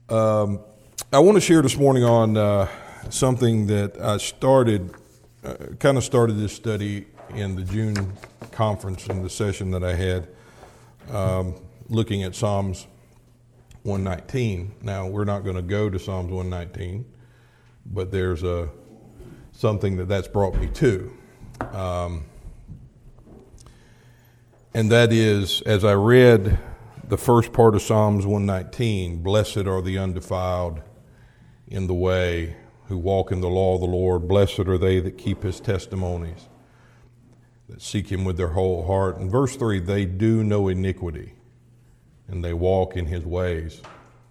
I want to share this morning on something that I started this study in the June conference in the session that I had, looking at Psalms 119. Now, we're not going to go to Psalms 119, but there's something that's brought me to. And that is, as I read the first part of Psalms 119, blessed are the undefiled in the way, who walk in the law of the Lord. Blessed are they that keep his testimonies, that seek him with their whole heart. In verse 3, they do no iniquity, and they walk in his ways.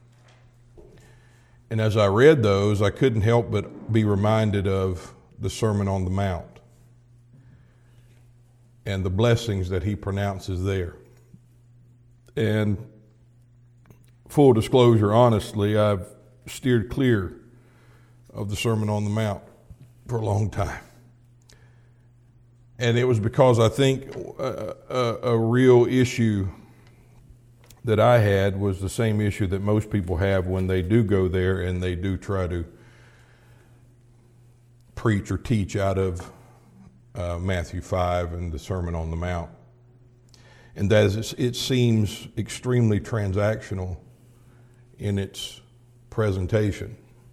And as I read those, I couldn't help but be reminded of the Sermon on the Mount and the blessings that he pronounces there. And full disclosure, honestly, I've steered clear of the Sermon on the Mount for a long time. And it was because I think a real issue that I had was the same issue that most people have when they do go there and they do try to preach or teach out of Matthew 5 and the Sermon on the Mount. And that is, it seems extremely transactional in its presentation.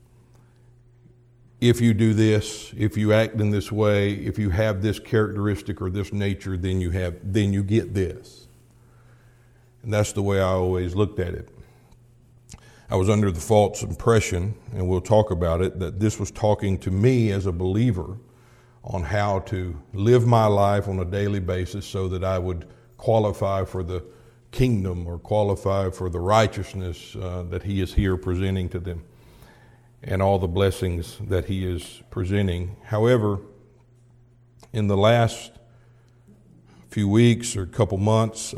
If you do this, if you act in this way, if you have this characteristic or this nature, then you get this. And that's the way I always looked at it. I was under the false impression, and we'll talk about it, that this was talking to me as a believer on how to live my life on a daily basis so that I would qualify for the kingdom or qualify for the righteousness that he is here presenting to them and all the blessings that he is presenting. However, in the last few weeks or couple months,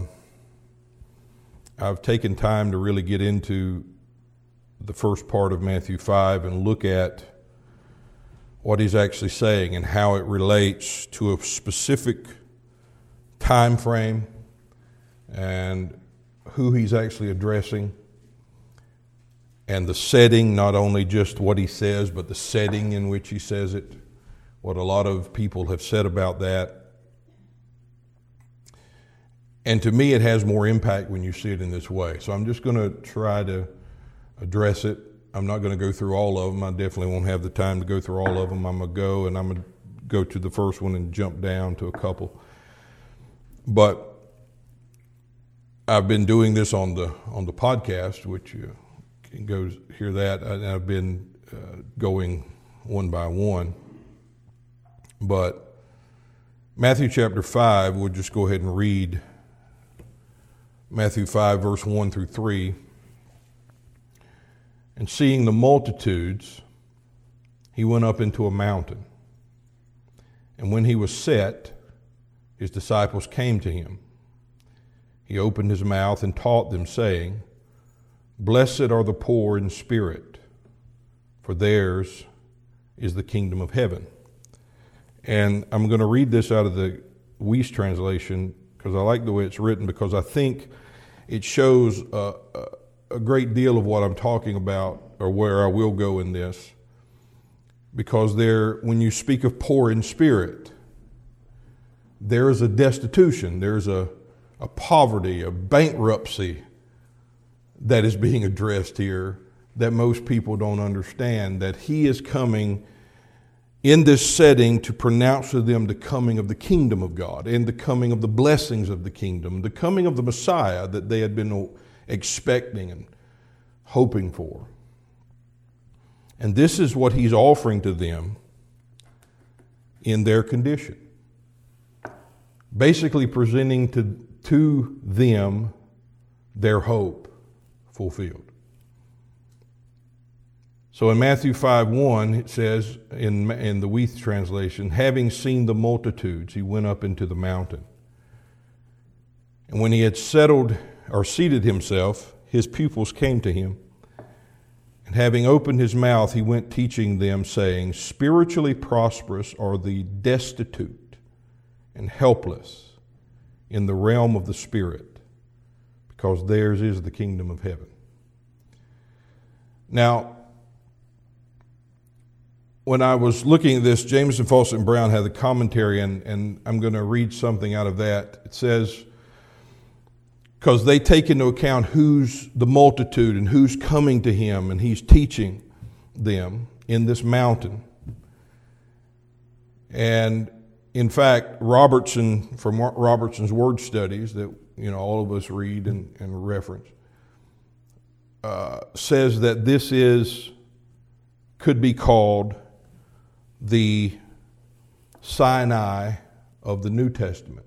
I've taken time to really get into the first part of Matthew 5 and look at what he's actually saying and how it relates to a specific time frame and who he's actually addressing, and the setting, not only just what he says, but the setting in which he says it, what a lot of people have said about that. And to me, it has more impact when you see it in this way. So I'm just going to try to address it. I'm not going to go through all of them. I definitely won't have the time to go through all of them. I'm going to go to the first one and jump down to a couple. But I've been doing this on the podcast, which you can go hear that. I've been going one by one. But Matthew chapter 5, we'll just go ahead and read Matthew 5, verse 1 through 3. And seeing the multitudes, he went up into a mountain. And when he was set, his disciples came to him. He opened his mouth and taught them, saying, Blessed are the poor in spirit, for theirs is the kingdom of heaven. And I'm going to read this out of the Weiss translation because I like the way it's written, because I think it shows a great deal of what I'm talking about, or where I will go in this. Because when you speak of poor in spirit, there is a destitution, there's a poverty, a bankruptcy that is being addressed here that most people don't understand, that he is coming in this setting to pronounce to them the coming of the kingdom of God and the coming of the blessings of the kingdom, the coming of the Messiah that they had been expecting and hoping for. And this is what he's offering to them in their condition. Basically presenting to them their hope fulfilled. So in Matthew 5:1, it says in the Weiss translation, having seen the multitudes, he went up into the mountain. And when he had seated himself, his pupils came to him. And having opened his mouth, he went teaching them, saying, Spiritually prosperous are the destitute and helpless in the realm of the Spirit, because theirs is the kingdom of heaven. Now, when I was looking at this, Jamieson, Fausset, and Brown had the commentary, and I'm going to read something out of that. It says, because they take into account who's the multitude and who's coming to him, and he's teaching them in this mountain. And in fact, Robertson, from Robertson's word studies that all of us read and reference, says that this could be called the Sinai of the New Testament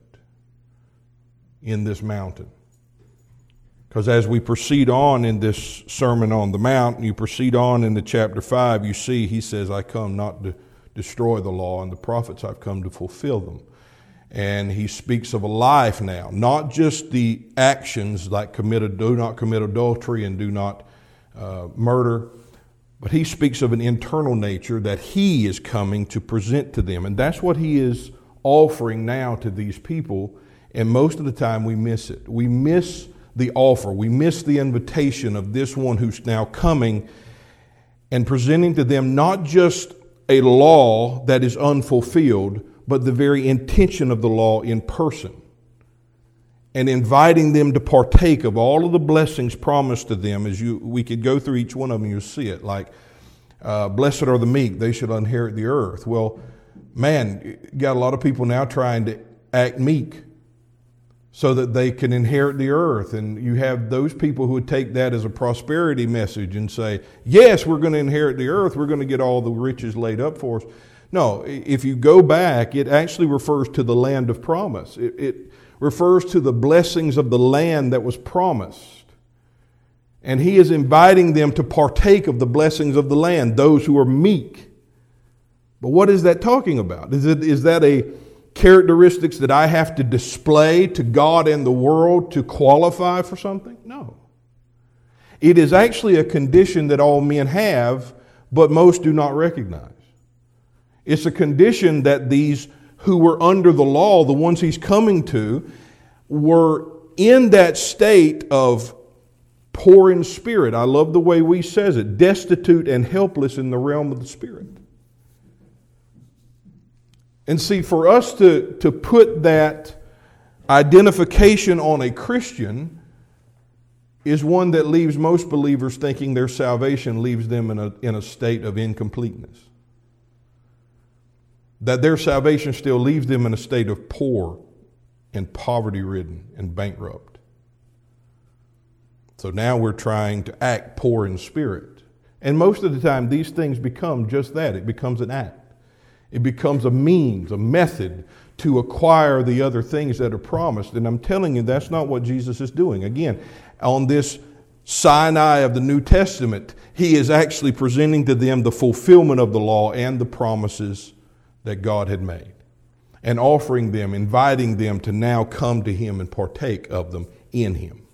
in this mountain. Because as we proceed on in this Sermon on the Mount, and you proceed on into chapter 5, you see he says, I come not to destroy the law and the prophets, I've come to fulfill them. And he speaks of a life now, not just the actions like do not commit adultery and do not murder, but he speaks of an internal nature that he is coming to present to them. And that's what he is offering now to these people. And most of the time we miss it. We miss the offer. We miss the invitation of this one who's now coming and presenting to them not just a law that is unfulfilled, but the very intention of the law in person. And inviting them to partake of all of the blessings promised to them. We could go through each one of them, you'll see it. Like, blessed are the meek, they shall inherit the earth. Well, man, you got a lot of people now trying to act meek so that they can inherit the earth. And you have those people who would take that as a prosperity message and say, yes, we're going to inherit the earth, we're going to get all the riches laid up for us. No, if you go back, it actually refers to the land of promise. It refers to the blessings of the land that was promised. And he is inviting them to partake of the blessings of the land, those who are meek. But what is that talking about? Is that a characteristics that I have to display to God and the world to qualify for something? No. It is actually a condition that all men have, but most do not recognize. It's a condition that these who were under the law, the ones he's coming to, were in that state of poor in spirit. I love the way we says it, destitute and helpless in the realm of the spirit. And see, for us to put that identification on a Christian is one that leaves most believers thinking their salvation leaves them in a state of incompleteness. That their salvation still leaves them in a state of poor and poverty-ridden and bankrupt. So now we're trying to act poor in spirit. And most of the time these things become just that. It becomes an act. It becomes a means, a method to acquire the other things that are promised. And I'm telling you, that's not what Jesus is doing. Again, on this Sinai of the New Testament, he is actually presenting to them the fulfillment of the law and the promises that God had made, and offering them, inviting them to now come to him and partake of them in him.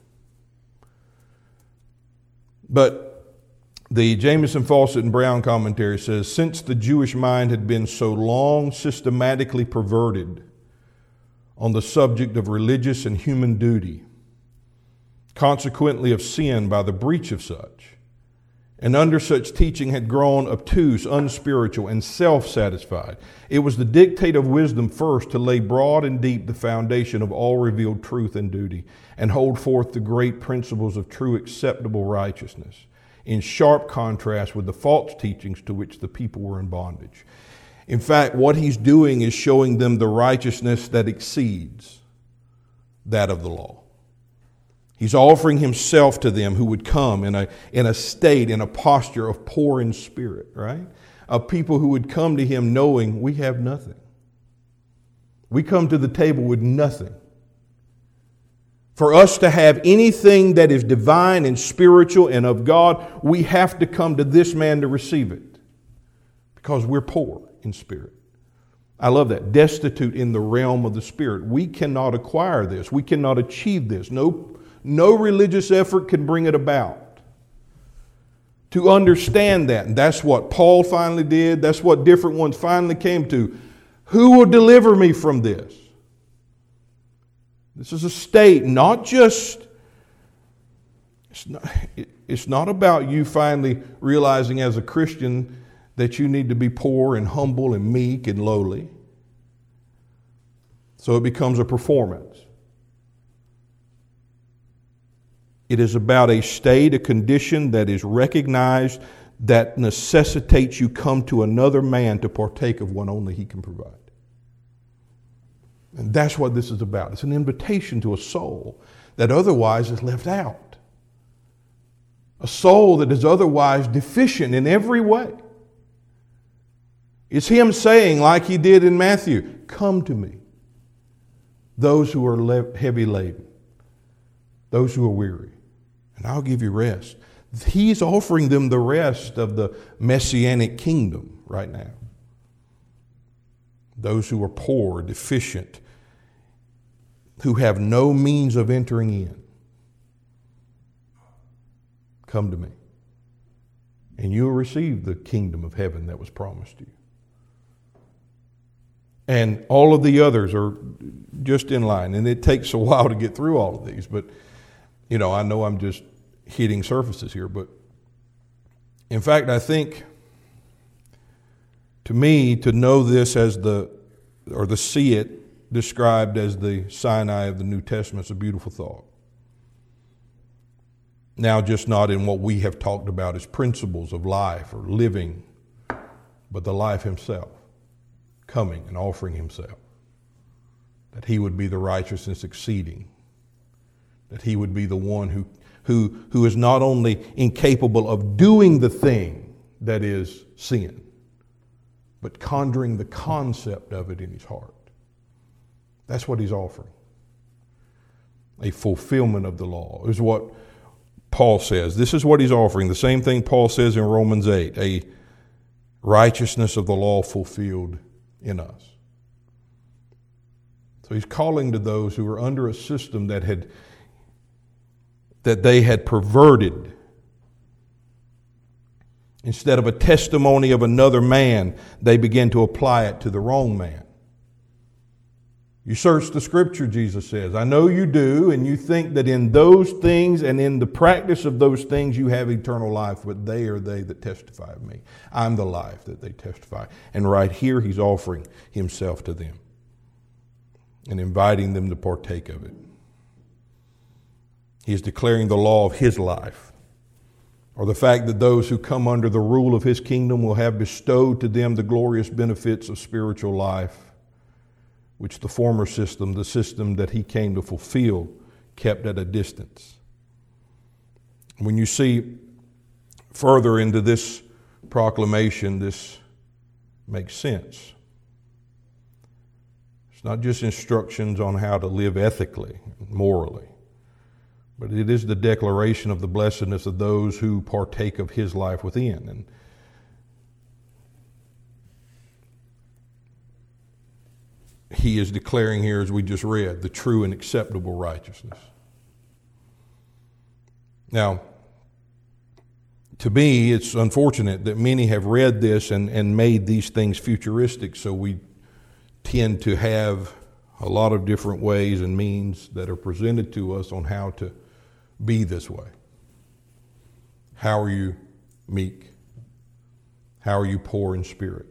But the Jamieson, Fausset, and Brown commentary says, since the Jewish mind had been so long systematically perverted on the subject of religious and human duty, consequently of sin by the breach of such, and under such teaching had grown obtuse, unspiritual, and self-satisfied, it was the dictate of wisdom first to lay broad and deep the foundation of all revealed truth and duty, and hold forth the great principles of true acceptable righteousness, in sharp contrast with the false teachings to which the people were in bondage. In fact, what he's doing is showing them the righteousness that exceeds that of the law. He's offering himself to them who would come in a state, in a posture of poor in spirit, right? Of people who would come to him knowing we have nothing. We come to the table with nothing. For us to have anything that is divine and spiritual and of God, we have to come to this man to receive it. Because we're poor in spirit. I love that. Destitute in the realm of the spirit. We cannot acquire this. We cannot achieve this. No religious effort can bring it about. To understand that. And that's what Paul finally did. That's what different ones finally came to. Who will deliver me from this? This is a state, not just It's not about you finally realizing as a Christian that you need to be poor and humble and meek and lowly. So it becomes a performance. It is about a state, a condition that is recognized that necessitates you come to another man to partake of what only he can provide. And that's what this is about. It's an invitation to a soul that otherwise is left out. A soul that is otherwise deficient in every way. It's him saying, like he did in Matthew, come to me, those who are heavy laden, those who are weary, and I'll give you rest. He's offering them the rest of the messianic kingdom right now. Those who are poor, deficient, who have no means of entering in. Come to me, and you'll receive the kingdom of heaven that was promised to you. And all of the others are just in line. And it takes a while to get through all of these. But, I know I'm just hitting surfaces here. But, in fact, I think, to me, to know this as to see it described as the Sinai of the New Testament is a beautiful thought. Now, just not in what we have talked about as principles of life or living, but the life himself. Coming and offering himself, that he would be the righteousness exceeding, that he would be the one who is not only incapable of doing the thing that is sin, but conjuring the concept of it in his heart. That's what he's offering. A fulfillment of the law is what Paul says. This is what he's offering. The same thing Paul says in Romans 8, a righteousness of the law fulfilled in us. So he's calling to those who are under a system that they had perverted. Instead of a testimony of another man, they began to apply it to the wrong man. You search the scripture, Jesus says. I know you do, and you think that in those things and in the practice of those things you have eternal life, but they are they that testify of me. I'm the life that they testify. And right here he's offering himself to them and inviting them to partake of it. He is declaring the law of his life, or the fact that those who come under the rule of his kingdom will have bestowed to them the glorious benefits of spiritual life, which the former system, the system that he came to fulfill, kept at a distance. When you see further into this proclamation, this makes sense. It's not just instructions on how to live ethically, morally, but it is the declaration of the blessedness of those who partake of his life within. And he is declaring here, as we just read, the true and acceptable righteousness. Now, to me, it's unfortunate that many have read this and made these things futuristic, so we tend to have a lot of different ways and means that are presented to us on how to be this way. How are you meek? How are you poor in spirit?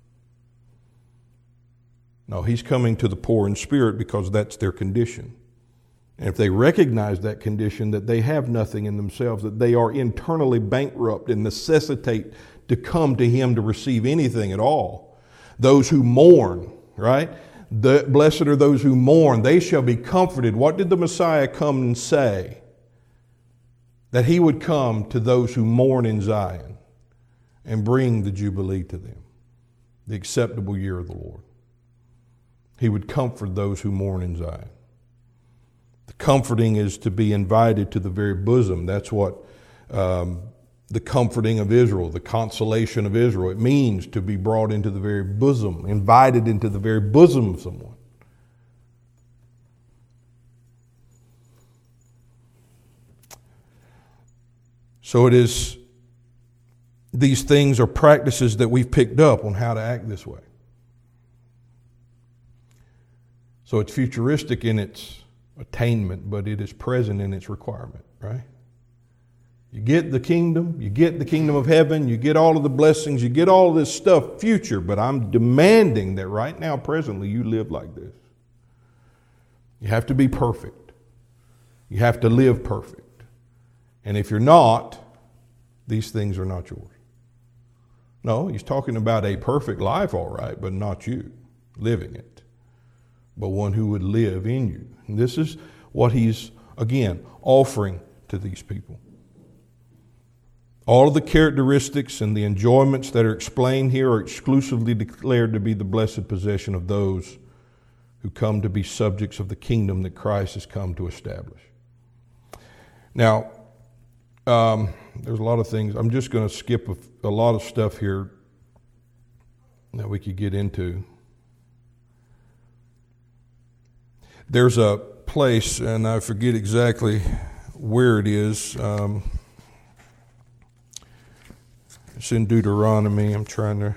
No, he's coming to the poor in spirit because that's their condition. And if they recognize that condition, that they have nothing in themselves, that they are internally bankrupt and necessitate to come to him to receive anything at all. Those who mourn, right? Blessed are those who mourn, they shall be comforted. What did the Messiah come and say? That he would come to those who mourn in Zion and bring the Jubilee to them, the acceptable year of the Lord. He would comfort those who mourn in Zion. The comforting is to be invited to the very bosom. That's what the comforting of Israel, the consolation of Israel, it means to be brought into the very bosom, invited into the very bosom of someone. So it is, these things are practices that we've picked up on how to act this way. So it's futuristic in its attainment, but it is present in its requirement, right? You get the kingdom of heaven, you get all of the blessings, you get all of this stuff future, but I'm demanding that right now, presently, you live like this. You have to be perfect. You have to live perfect. And if you're not, these things are not yours. No, he's talking about a perfect life, all right, but not you living it, but one who would live in you. And this is what he's, again, offering to these people. All of the characteristics and the enjoyments that are explained here are exclusively declared to be the blessed possession of those who come to be subjects of the kingdom that Christ has come to establish. Now, there's a lot of things. I'm just going to skip a lot of stuff here that we could get into. There's a place, and I forget exactly where it is. It's in Deuteronomy. I'm trying to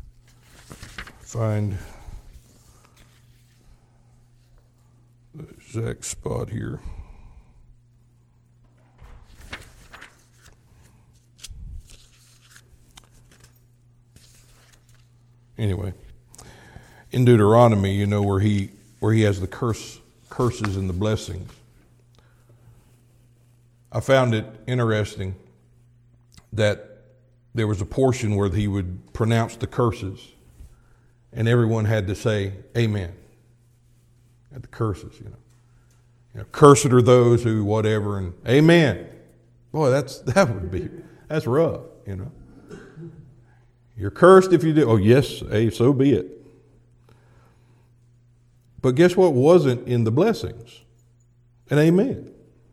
find the exact spot here. Anyway, in Deuteronomy, you know, where he has the curses and the blessings. I found it interesting that there was a portion where he would pronounce the curses, and everyone had to say amen at the curses. You know, cursed are those who whatever, and amen. Boy, that's rough. You know, you're cursed if you do. Oh yes, hey, so be it. But guess what wasn't in the blessings? An amen.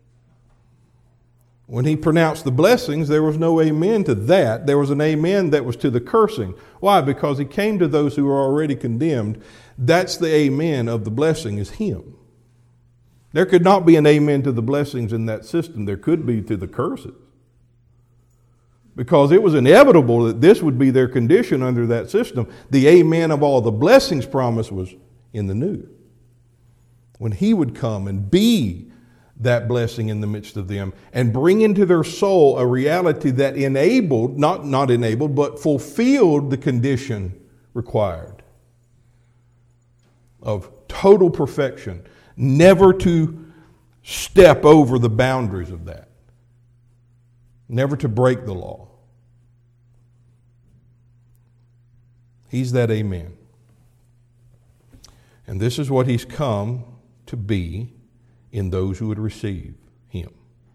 When he pronounced the blessings, there was no amen to that. There was an amen that was to the cursing. Why? Because he came to those who were already condemned. That's the amen of the blessing, is him. There could not be an amen to the blessings in that system. There could be to the curses. Because it was inevitable that this would be their condition under that system. The amen of all the blessings promised was in the new. When he would come and be that blessing in the midst of them and bring into their soul a reality that enabled, not enabled, but fulfilled the condition required of total perfection, never to step over the boundaries of that, never to break the law. He's that amen. And this is what he's come to be in those who would receive him.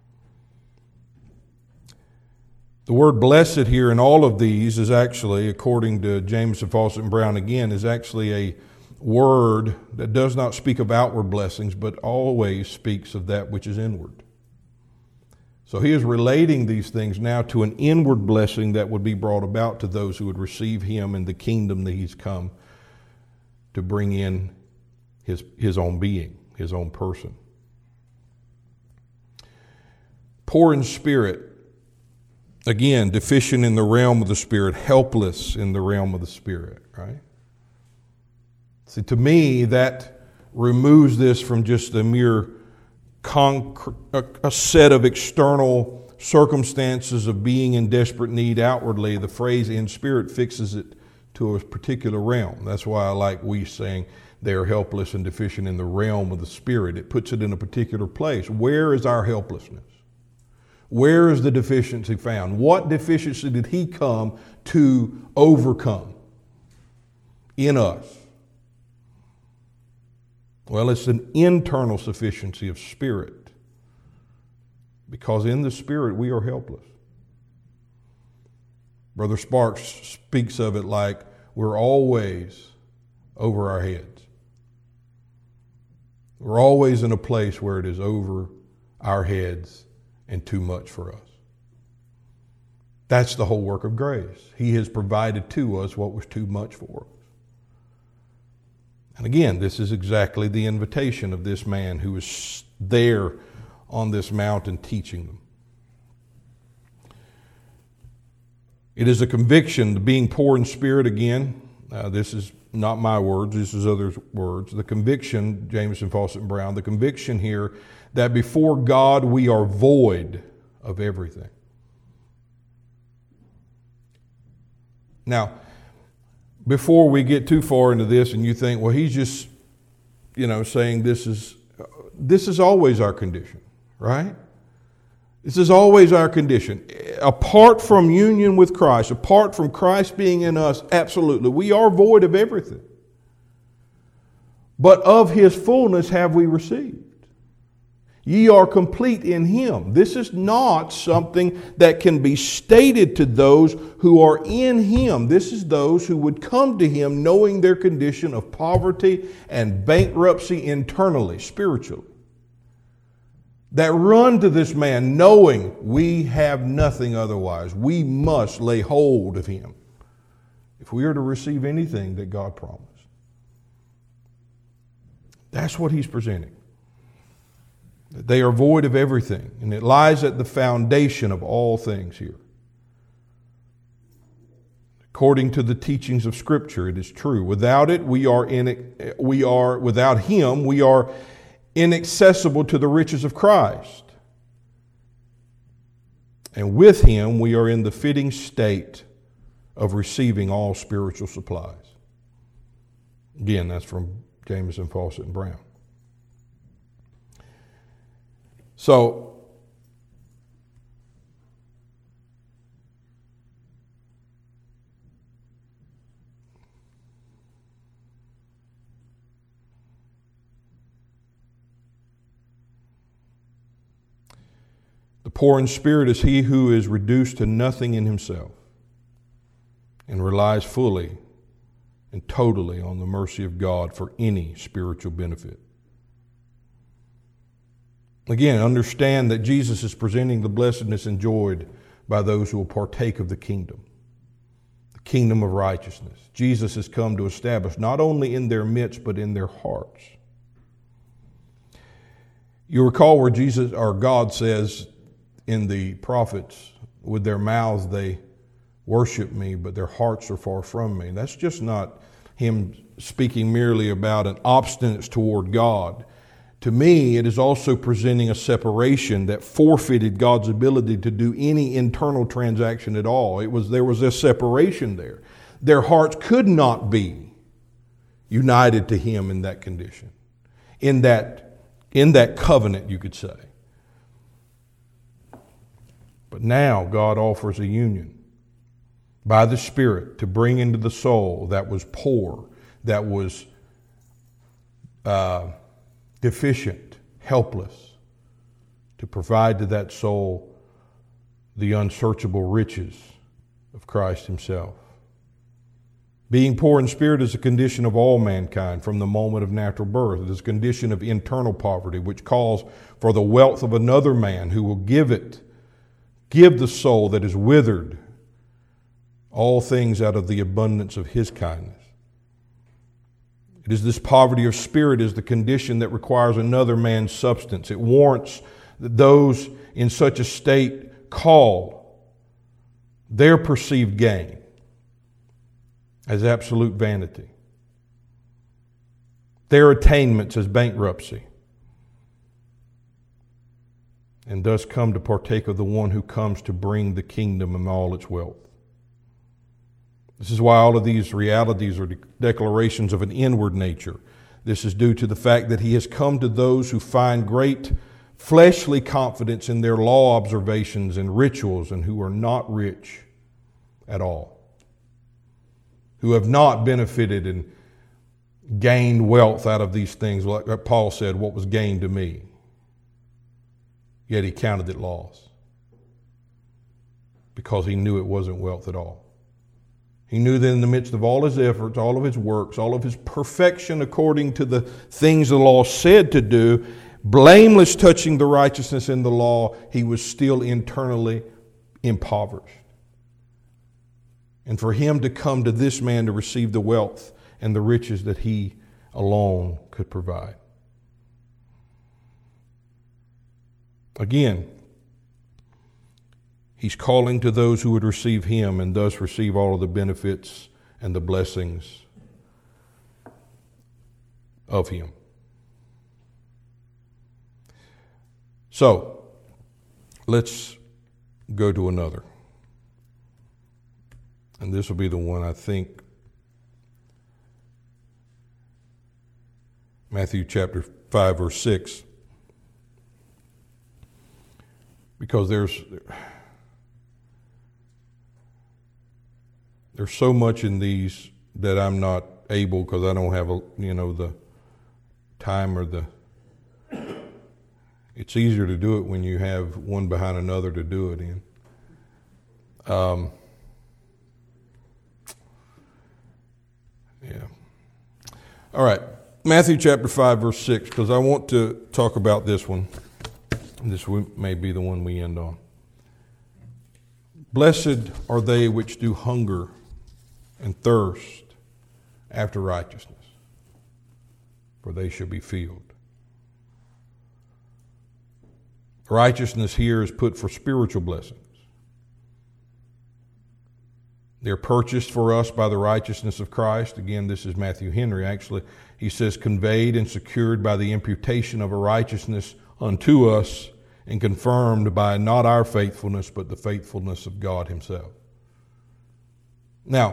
The word blessed here in all of these is actually, according to James and Fawcett and Brown again, is actually a word that does not speak of outward blessings, but always speaks of that which is inward. So he is relating these things now to an inward blessing that would be brought about to those who would receive him and the kingdom that he's come to bring in his own being, his own person. Poor in spirit, again, deficient in the realm of the Spirit, helpless in the realm of the Spirit, right? See, to me, that removes this from just a mere a set of external circumstances of being in desperate need outwardly. The phrase in spirit fixes it to a particular realm. That's why I like we saying they are helpless and deficient in the realm of the Spirit. It puts it in a particular place. Where is our helplessness? Where is the deficiency found? What deficiency did he come to overcome in us? Well, it's an internal sufficiency of spirit, because in the Spirit we are helpless. Brother Sparks speaks of it like we're always over our heads. We're always in a place where it is over our heads and too much for us. That's the whole work of grace. He has provided to us what was too much for us. And again, this is exactly the invitation of this man who was there on this mountain teaching them. It is a conviction, being poor in spirit again. This is not my words, this is others' words. The conviction, Jameson, Fawcett, and Brown, the conviction here that before God we are void of everything. Now, before we get too far into this and you think, well, he's just, saying this is always our condition, right? This is always our condition. Apart from union with Christ, apart from Christ being in us, absolutely, we are void of everything. But of His fullness have we received. Ye are complete in Him. This is not something that can be stated to those who are in Him. This is those who would come to Him knowing their condition of poverty and bankruptcy internally, spiritually. That run to this man knowing we have nothing otherwise. We must lay hold of Him if we are to receive anything that God promised. That's what He's presenting. That they are void of everything, and it lies at the foundation of all things here. According to the teachings of Scripture, it is true. Without it, without Him, we are inaccessible to the riches of Christ. And with Him, we are in the fitting state of receiving all spiritual supplies. Again, that's from Jameson, Fawcett, and Brown. So, the poor in spirit is he who is reduced to nothing in himself and relies fully and totally on the mercy of God for any spiritual benefit. Again, understand that Jesus is presenting the blessedness enjoyed by those who will partake of the kingdom of righteousness. Jesus has come to establish not only in their midst, but in their hearts. You recall where Jesus or God says in the prophets, with their mouths they worship me, but their hearts are far from me. That's just not Him speaking merely about an obstinance toward God. To me, it is also presenting a separation that forfeited God's ability to do any internal transaction at all. There was a separation there. Their hearts could not be united to Him in that condition, in that covenant, you could say. But now God offers a union by the Spirit to bring into the soul that was poor, that was deficient, helpless, to provide to that soul the unsearchable riches of Christ Himself. Being poor in spirit is a condition of all mankind from the moment of natural birth. It is a condition of internal poverty, which calls for the wealth of another man who will give the soul that is withered all things out of the abundance of His kindness. It is this poverty of spirit is the condition that requires another man's substance. It warrants that those in such a state call their perceived gain as absolute vanity, their attainments as bankruptcy, and thus come to partake of the one who comes to bring the kingdom and all its wealth. This is why all of these realities are declarations of an inward nature. This is due to the fact that He has come to those who find great fleshly confidence in their law observations and rituals and who are not rich at all, who have not benefited and gained wealth out of these things. Like Paul said, what was gained to me, yet he counted it loss because he knew it wasn't wealth at all. He knew that in the midst of all his efforts, all of his works, all of his perfection according to the things the law said to do, blameless touching the righteousness in the law, he was still internally impoverished. And for him to come to this man to receive the wealth and the riches that he alone could provide. Again, He's calling to those who would receive Him and thus receive all of the benefits and the blessings of Him. So, let's go to another. And this will be the one I think, Matthew chapter 5, verse 6. Because there's so much in these that I'm not able, because I don't have the time or the. It's easier to do it when you have one behind another to do it in. Yeah. All right. Matthew chapter 5, verse 6, because I want to talk about this one. This may be the one we end on. Blessed are they which do hunger and thirst after righteousness, for they shall be filled. Righteousness here is put for spiritual blessings. They're purchased for us by the righteousness of Christ. Again, this is Matthew Henry. Actually, he says, conveyed and secured by the imputation of a righteousness unto us and confirmed by not our faithfulness, but the faithfulness of God himself. Now,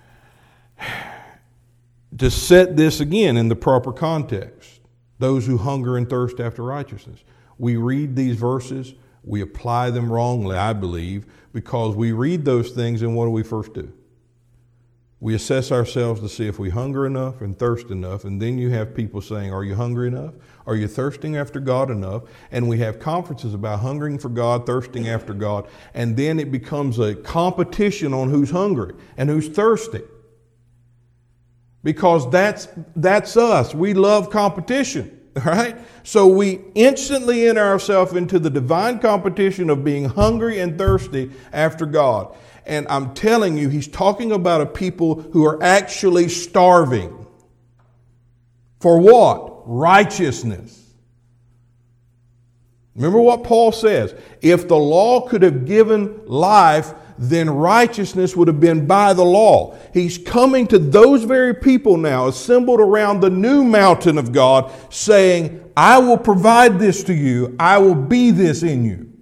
to set this again in the proper context, those who hunger and thirst after righteousness. We read these verses, we apply them wrongly, I believe, because we read those things and what do we first do? We assess ourselves to see if we hunger enough and thirst enough, and then you have people saying, are you hungry enough? Are you thirsting after God enough? And we have conferences about hungering for God, thirsting after God, and then it becomes a competition on who's hungry and who's thirsty. Because that's us. We love competition. All right? So we instantly enter ourselves into the divine competition of being hungry and thirsty after God. And I'm telling you, he's talking about a people who are actually starving. For what? Righteousness. Remember what Paul says. If the law could have given life, then righteousness would have been by the law. He's coming to those very people now, assembled around the new mountain of God, saying, I will provide this to you. I will be this in you.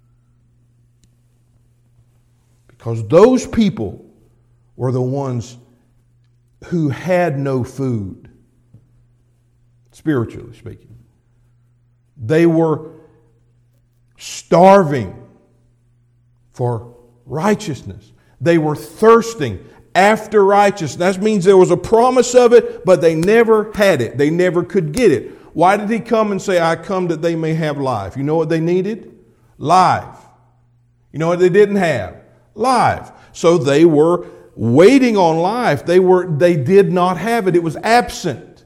Because those people were the ones who had no food, spiritually speaking. They were starving for righteousness. They were thirsting after righteousness. That means there was a promise of it, but they never had it. They never could get it. Why did he come and say, I come that they may have life? You know what they needed? Life. You know what they didn't have? Life. So they were waiting on life. They did not have it. It was absent.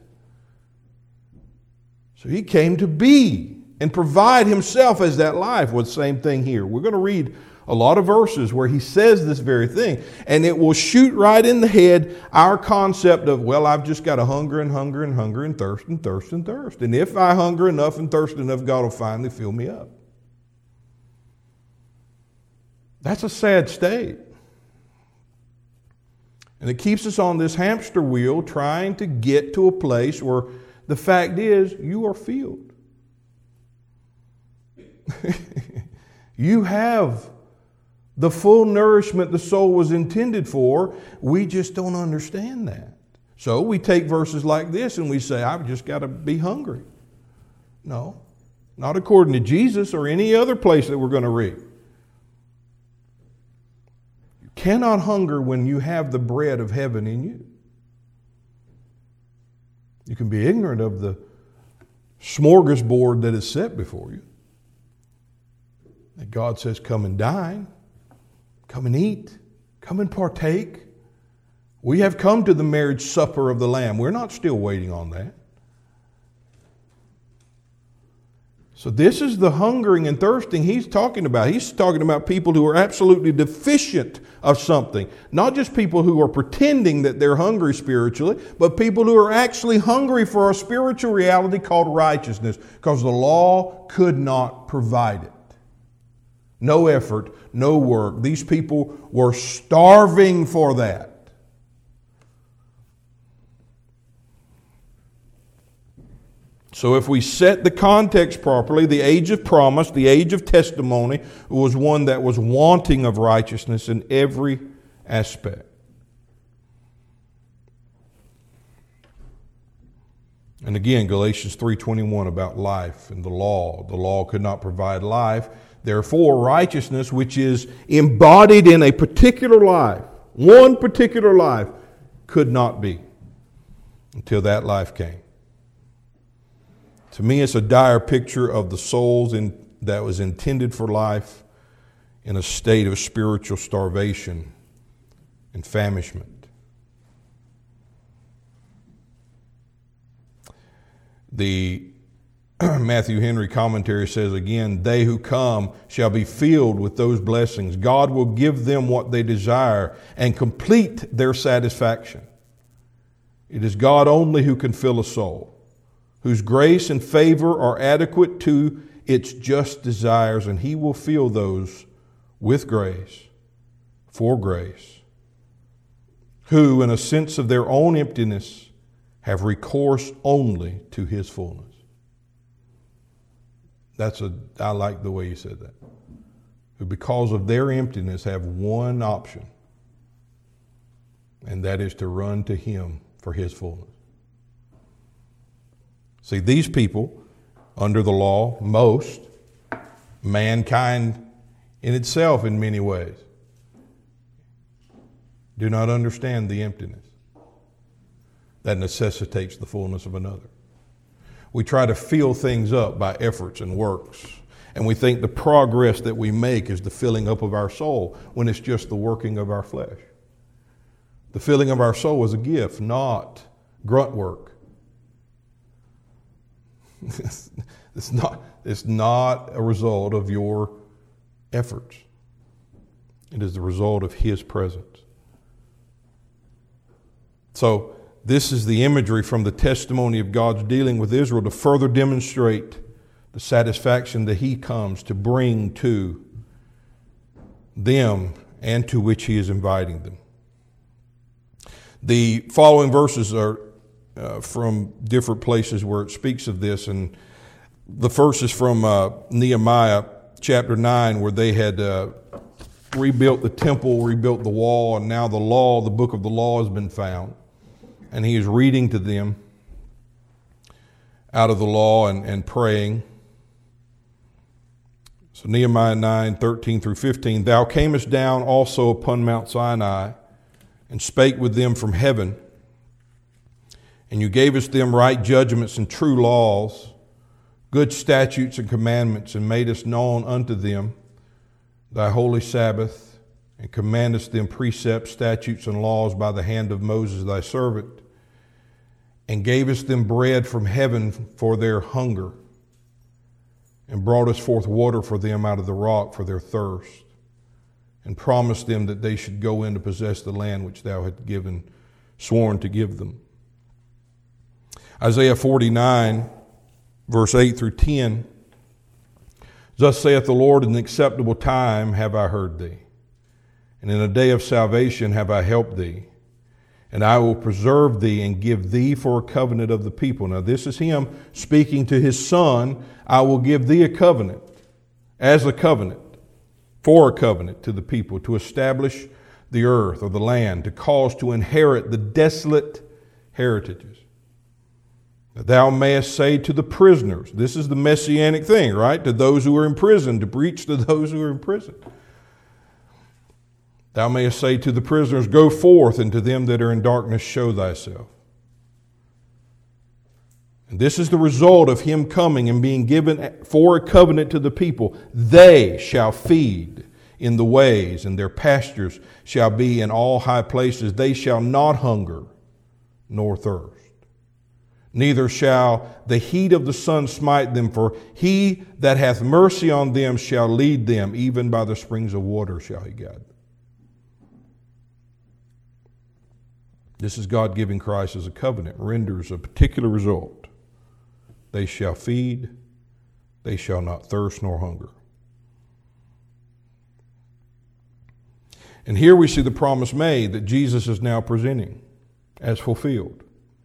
So he came to be and provide himself as that life. Well, the same thing here. We're going to read a lot of verses where he says this very thing, and it will shoot right in the head our concept of, well, I've just got to hunger and hunger and hunger and thirst and thirst and thirst. And if I hunger enough and thirst enough, God will finally fill me up. That's a sad state. And it keeps us on this hamster wheel trying to get to a place where the fact is you are filled. You have the full nourishment the soul was intended for. We just don't understand that. So we take verses like this and we say, I've just got to be hungry. No, not according to Jesus or any other place that we're going to read. You cannot hunger when you have the bread of heaven in you. You can be ignorant of the smorgasbord that is set before you. That God says, come and dine. Come and eat. Come and partake. We have come to the marriage supper of the Lamb. We're not still waiting on that. So this is the hungering and thirsting he's talking about. He's talking about people who are absolutely deficient of something. Not just people who are pretending that they're hungry spiritually, but people who are actually hungry for a spiritual reality called righteousness, because the law could not provide it. No effort, no work. These people were starving for that. So if we set the context properly, the age of promise, the age of testimony, was one that was wanting of righteousness in every aspect. And again, Galatians 3:21 about life and the law. The law could not provide life. Therefore, righteousness, which is embodied in a particular life, one particular life, could not be until that life came. To me, it's a dire picture of the souls that was intended for life in a state of spiritual starvation and famishment. The Matthew Henry commentary says again, they who come shall be filled with those blessings. God will give them what they desire and complete their satisfaction. It is God only who can fill a soul, whose grace and favor are adequate to its just desires, and He will fill those with grace, for grace, who, in a sense of their own emptiness, have recourse only to His fullness. I like the way you said that. Who, because of their emptiness, have one option, and that is to run to Him for His fullness. See, these people, under the law, most, mankind in itself in many ways, do not understand the emptiness that necessitates the fullness of another. We try to fill things up by efforts and works, and we think the progress that we make is the filling up of our soul, when it's just the working of our flesh. The filling of our soul is a gift, not grunt work. It's not a result of your efforts. It is the result of His presence. So, this is the imagery from the testimony of God's dealing with Israel to further demonstrate the satisfaction that He comes to bring to them and to which He is inviting them. The following verses are from different places where it speaks of this, and the first is from Nehemiah chapter 9, where they had rebuilt the temple, rebuilt the wall, and now the book of the law has been found. And he is reading to them out of the law and praying. So Nehemiah 9:13 through 15, Thou camest down also upon Mount Sinai, and spake with them from heaven. And you gavest them right judgments and true laws, good statutes and commandments, and madest known unto them thy holy Sabbath, and commandest them precepts, statutes, and laws by the hand of Moses thy servant, and gavest them bread from heaven for their hunger, and broughtest forth water for them out of the rock for their thirst, and promised them that they should go in to possess the land which thou hadst sworn to give them. Isaiah 49, verse 8 through 10, Thus saith the Lord, in the acceptable time have I heard thee, and in a day of salvation have I helped thee. And I will preserve thee and give thee for a covenant of the people. Now this is Him speaking to His Son. I will give thee a covenant, as a covenant, for a covenant to the people, to establish the earth or the land, to cause to inherit the desolate heritages. That thou mayest say to the prisoners, this is the messianic thing, right? To those who are in prison, to preach to those who are in prison. Thou mayest say to the prisoners, Go forth, and to them that are in darkness show thyself. And this is the result of Him coming and being given for a covenant to the people. They shall feed in the ways, and their pastures shall be in all high places. They shall not hunger nor thirst. Neither shall the heat of the sun smite them, for He that hath mercy on them shall lead them, even by the springs of water shall He guide them. This is God giving Christ as a covenant, renders a particular result. They shall feed, they shall not thirst nor hunger. And here we see the promise made that Jesus is now presenting as fulfilled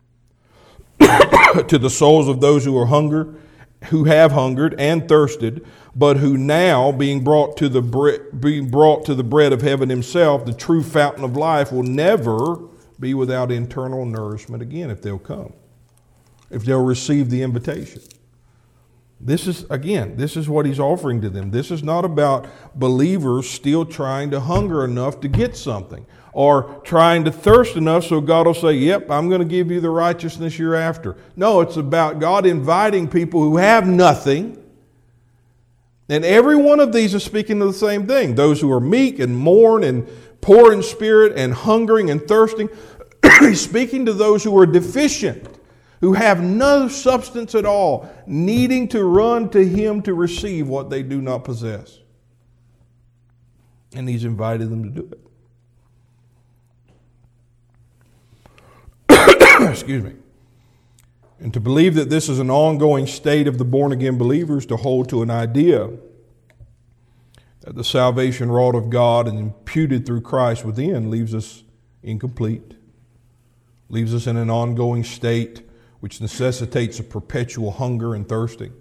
to the souls of those who have hungered and thirsted, but who now, being brought to the bread of heaven Himself, the true fountain of life, will never be without internal nourishment again if they'll come. if they'll receive the invitation. This is what he's offering to them. This is not about believers still trying to hunger enough to get something or trying to thirst enough so God will say, yep, I'm going to give you the righteousness you're after. No, it's about God inviting people who have nothing. And every one of these is speaking to the same thing. Those who are meek and mourn and poor in spirit and hungering and thirsting. He's speaking to those who are deficient, who have no substance at all, needing to run to Him to receive what they do not possess. And He's invited them to do it. Excuse me. And to believe that this is an ongoing state of the born-again believers, to hold to an idea that the salvation wrought of God and imputed through Christ within leaves us incomplete, leaves us in an ongoing state which necessitates a perpetual hunger and thirsting.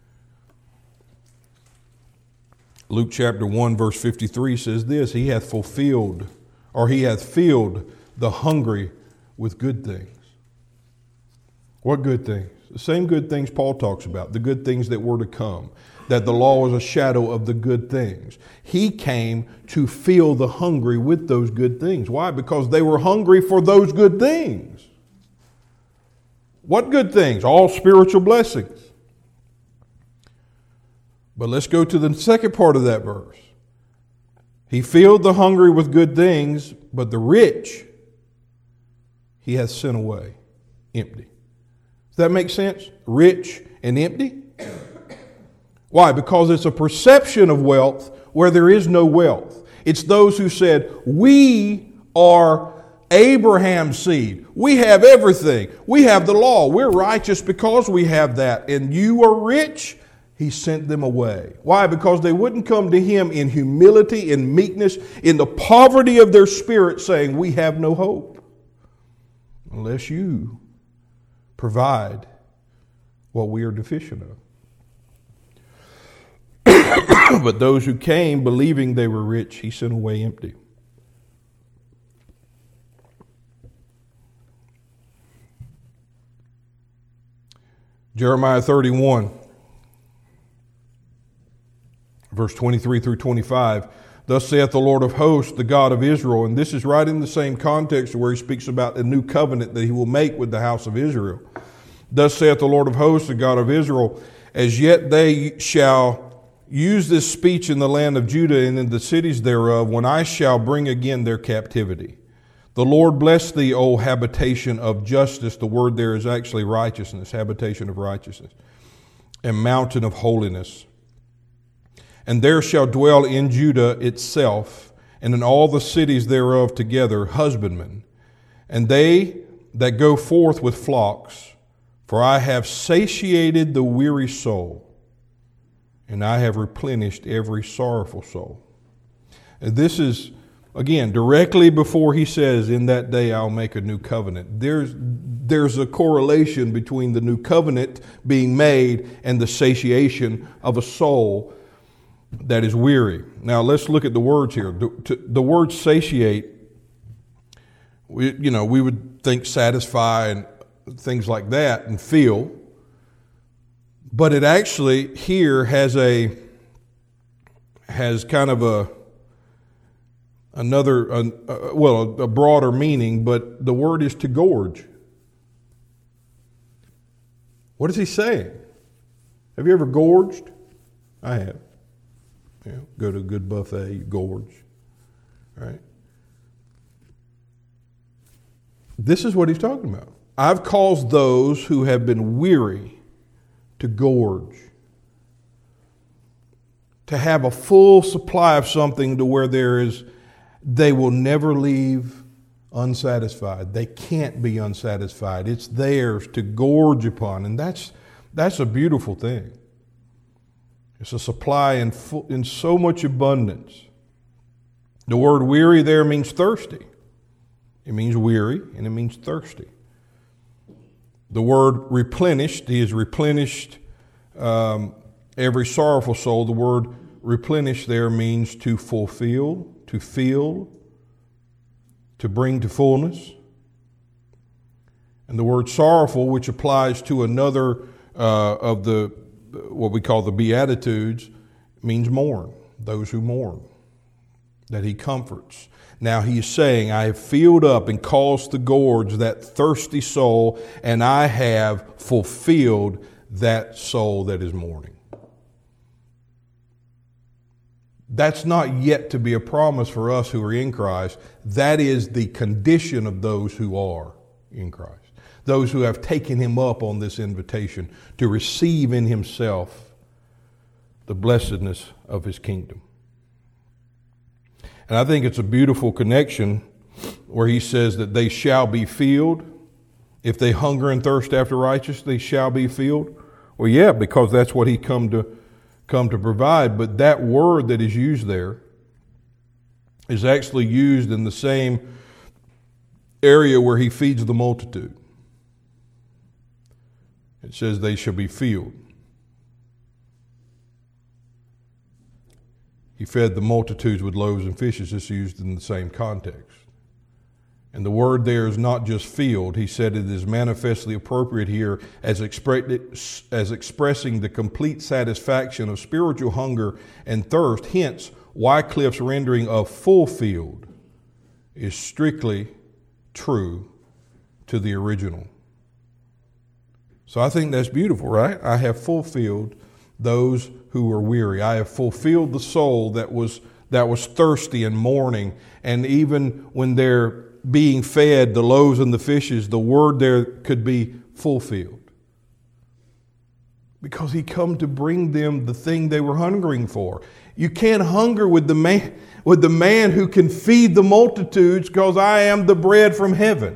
Luke chapter 1 verse 53 says this, He hath filled the hungry with good things. What good things? The same good things Paul talks about, the good things that were to come, that the law was a shadow of the good things. He came to fill the hungry with those good things. Why? Because they were hungry for those good things. What good things? All spiritual blessings. But let's go to the second part of that verse. He filled the hungry with good things, but the rich He hath sent away empty. Does that make sense? Rich and empty? Why? Because it's a perception of wealth where there is no wealth. It's those who said, we are Abraham's seed. We have everything. We have the law. We're righteous because we have that. And you are rich? He sent them away. Why? Because they wouldn't come to Him in humility, in meekness, in the poverty of their spirit, saying, we have no hope unless you provide what we are deficient of. But those who came believing they were rich, He sent away empty. Jeremiah 31, verse 23 through 25. Thus saith the Lord of hosts, the God of Israel. And this is right in the same context where He speaks about the new covenant that He will make with the house of Israel. Thus saith the Lord of hosts, the God of Israel, as yet they shall use this speech in the land of Judah and in the cities thereof, when I shall bring again their captivity. The Lord bless thee, O habitation of justice. The word there is actually righteousness, habitation of righteousness, and mountain of holiness. And there shall dwell in Judah itself, and in all the cities thereof together, husbandmen, and they that go forth with flocks. For I have satiated the weary soul, and I have replenished every sorrowful soul. And this is, again, directly before He says, in that day I'll make a new covenant. There's a correlation between the new covenant being made and the satiation of a soul that is weary. Now let's look at the words here. The word satiate, we would think satisfy and things like that and fill, but it actually here has kind of a broader meaning, but the word is to gorge. What is he saying? Have you ever gorged? I have. Go to a good buffet, you gorge. Right? This is what he's talking about. I've caused those who have been weary to gorge, to have a full supply of something to where they will never leave unsatisfied. They can't be unsatisfied. It's theirs to gorge upon, and that's a beautiful thing. It's a supply in so much abundance. The word weary there means thirsty. It means weary and it means thirsty. The word replenished, He has replenished every sorrowful soul. The word replenish there means to fulfill, to fill, to bring to fullness. And the word sorrowful, which applies to another of the what we call the Beatitudes, means mourn, those who mourn, that he comforts. Now he's saying, I have filled up and caused to gorge that thirsty soul, and I have fulfilled that soul that is mourning. That's not yet to be a promise for us who are in Christ. That is the condition of those who are in Christ. Those who have taken him up on this invitation to receive in himself the blessedness of his kingdom. And I think it's a beautiful connection where he says that they shall be filled. If they hunger and thirst after righteousness, they shall be filled. Well, yeah, because that's what he come to provide. But that word that is used there is actually used in the same area where he feeds the multitude. It says they shall be filled. He fed the multitudes with loaves and fishes. It's used in the same context. And the word there is not just filled. He said it is manifestly appropriate here as expressing the complete satisfaction of spiritual hunger and thirst. Hence, Wycliffe's rendering of fulfilled is strictly true to the original. So I think that's beautiful, right? I have fulfilled those who are weary. I have fulfilled the soul that was thirsty and mourning. And even when they're being fed the loaves and the fishes, the word there could be fulfilled. Because he come to bring them the thing they were hungering for. You can't hunger with the man who can feed the multitudes, because I am the bread from heaven.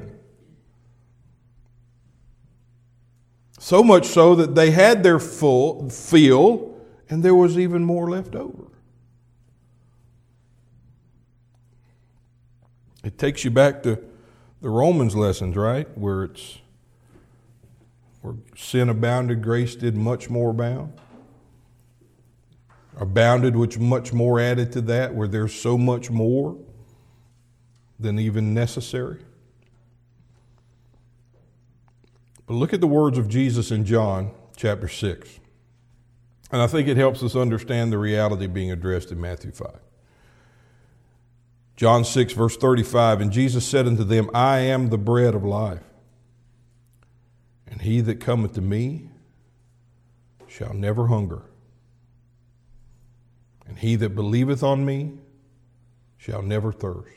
So much so that they had their full fill, and there was even more left over. It takes you back to the Romans lessons, right? Where sin abounded, grace did much more abound. Abounded, which much more added to that, where there's so much more than even necessary. But look at the words of Jesus in John chapter 6. And I think it helps us understand the reality being addressed in Matthew 5. John 6, verse 35, and Jesus said unto them, I am the bread of life. And he that cometh to me shall never hunger. And he that believeth on me shall never thirst.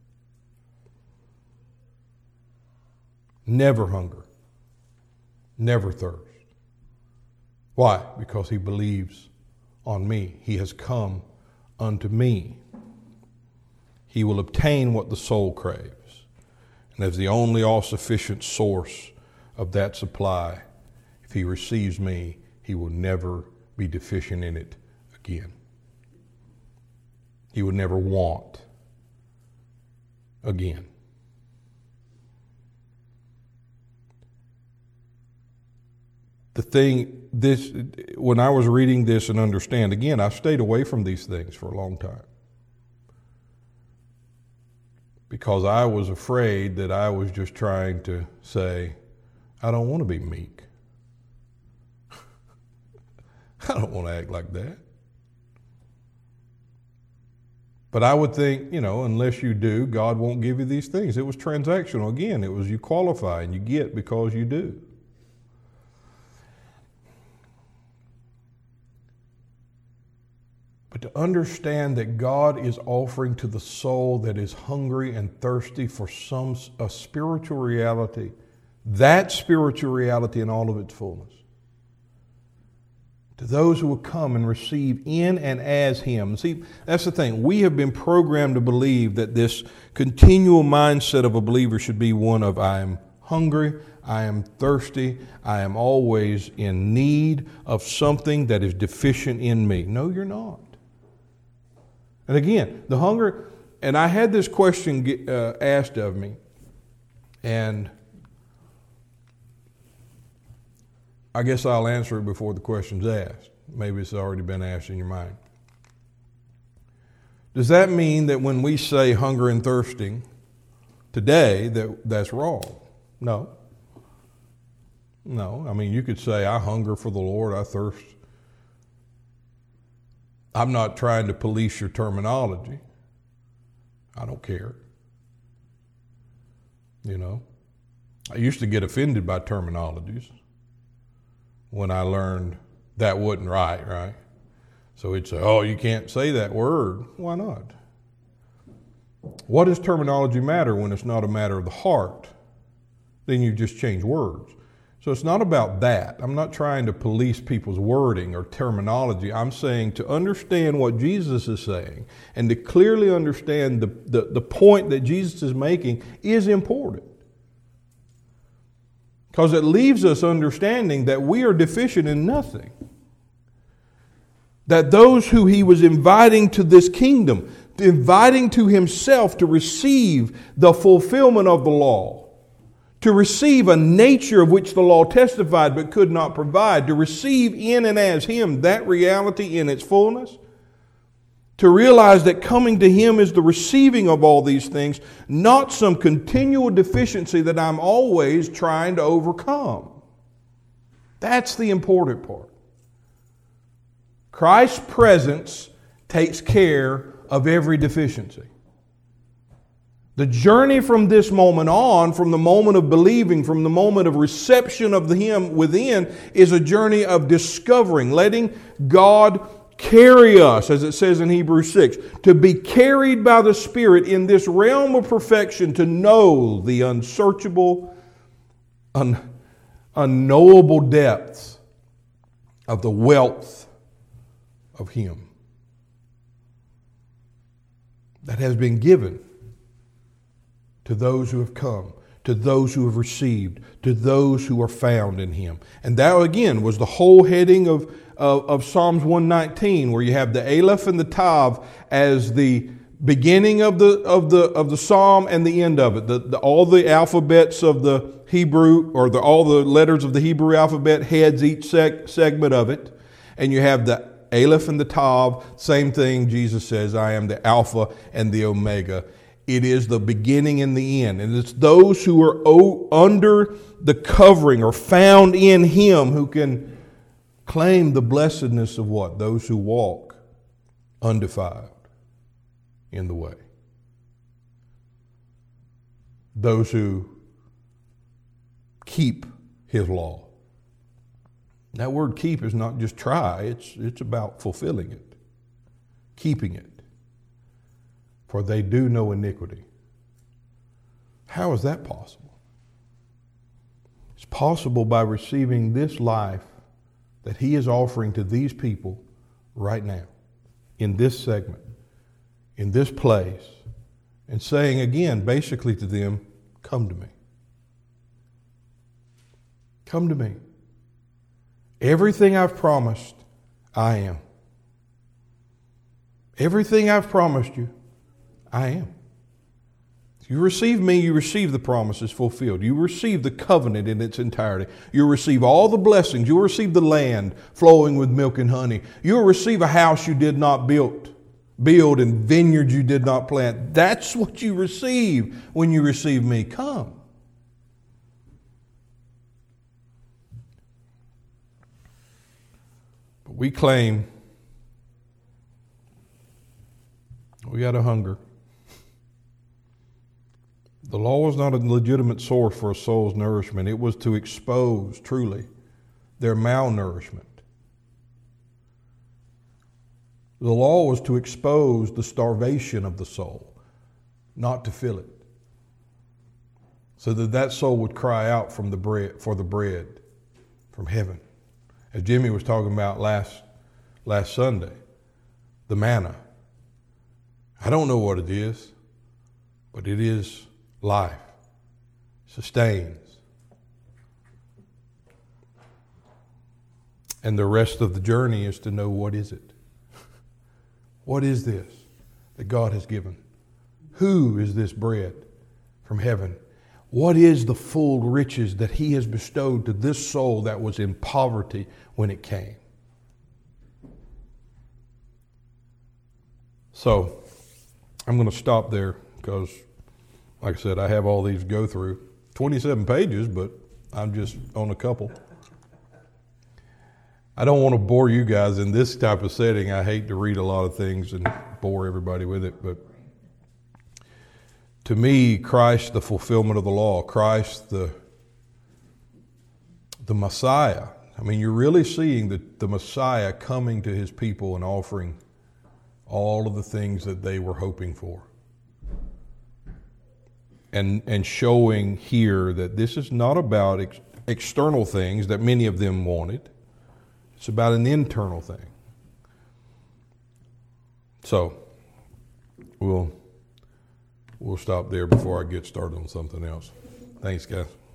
Never hunger. Never thirst. Why? Because he believes on me. He has come unto me. He will obtain what the soul craves. And as the only all-sufficient source of that supply, if he receives me, he will never be deficient in it again. He will never want again. When I was reading this and understand, again, I stayed away from these things for a long time. Because I was afraid that I was just trying to say, I don't want to be meek. I don't want to act like that. But I would think, unless you do, God won't give you these things. It was transactional. Again, it was you qualify and you get because you do. But to understand that God is offering to the soul that is hungry and thirsty for a spiritual reality, that spiritual reality in all of its fullness. To those who will come and receive in and as Him. See, that's the thing. We have been programmed to believe that this continual mindset of a believer should be one of, I am hungry, I am thirsty, I am always in need of something that is deficient in me. No, you're not. And again, the hunger, and I had this question asked of me, and I guess I'll answer it before the question's asked. Maybe it's already been asked in your mind. Does that mean that when we say hunger and thirsting today, that's wrong? No. No, I mean, you could say, I hunger for the Lord, I thirst. I'm not trying to police your terminology. I don't care. You know, I used to get offended by terminologies when I learned that wasn't right? So he'd say, oh, you can't say that word. Why not? What does terminology matter when it's not a matter of the heart? Then you just change words. So it's not about that. I'm not trying to police people's wording or terminology. I'm saying to understand what Jesus is saying and to clearly understand the point that Jesus is making is important. Because it leaves us understanding that we are deficient in nothing. That those who he was inviting to this kingdom, inviting to himself to receive the fulfillment of the law, to receive a nature of which the law testified but could not provide, to receive in and as him that reality in its fullness, to realize that coming to him is the receiving of all these things, not some continual deficiency that I'm always trying to overcome. That's the important part. Christ's presence takes care of every deficiency. The journey from this moment on, from the moment of believing, from the moment of reception of Him within, is a journey of discovering, letting God carry us, as it says in Hebrews 6, to be carried by the Spirit in this realm of perfection, to know the unsearchable, unknowable depths of the wealth of Him that has been given to those who have come, to those who have received, to those who are found in Him. And that again was the whole heading of Psalms 119, where you have the Aleph and the Tav as the beginning of the psalm and the end of it. All the alphabets of the Hebrew, or all the letters of the Hebrew alphabet heads each segment of it. And you have the Aleph and the Tav, same thing. Jesus says, I am the Alpha and the Omega. It is the beginning and the end. And it's those who are under the covering or found in Him who can claim the blessedness of what? Those who walk undefiled in the way. Those who keep His law. That word keep is not just try, it's about fulfilling it, keeping it. For they do no iniquity. How is that possible? It's possible by receiving this life that He is offering to these people right now, in this segment, in this place, and saying again, basically to them, come to me. Come to me. Everything I've promised, I am. Everything I've promised you, I am. If you receive me, you receive the promises fulfilled. You receive the covenant in its entirety. You'll receive all the blessings. You'll receive the land flowing with milk and honey. You'll receive a house you did not build and vineyards you did not plant. That's what you receive when you receive me. Come. But we claim we got a hunger. The law was not a legitimate source for a soul's nourishment. It was to expose, truly, their malnourishment. The law was to expose the starvation of the soul, not to fill it. So that soul would cry out for the bread from heaven. As Jimmy was talking about last Sunday, the manna. I don't know what it is, but it is life, sustains. And the rest of the journey is to know, what is it? What is this that God has given? Who is this bread from heaven? What is the full riches that He has bestowed to this soul that was in poverty when it came? So, I'm going to stop there because, like I said, I have all these to go through. 27 pages, but I'm just on a couple. I don't want to bore you guys in this type of setting. I hate to read a lot of things and bore everybody with it, but to me, Christ, the fulfillment of the law, Christ, the Messiah. I mean, you're really seeing the Messiah coming to his people and offering all of the things that they were hoping for. And showing here that this is not about external things that many of them wanted. It's about an internal thing. So, we'll stop there before I get started on something else. Thanks, guys.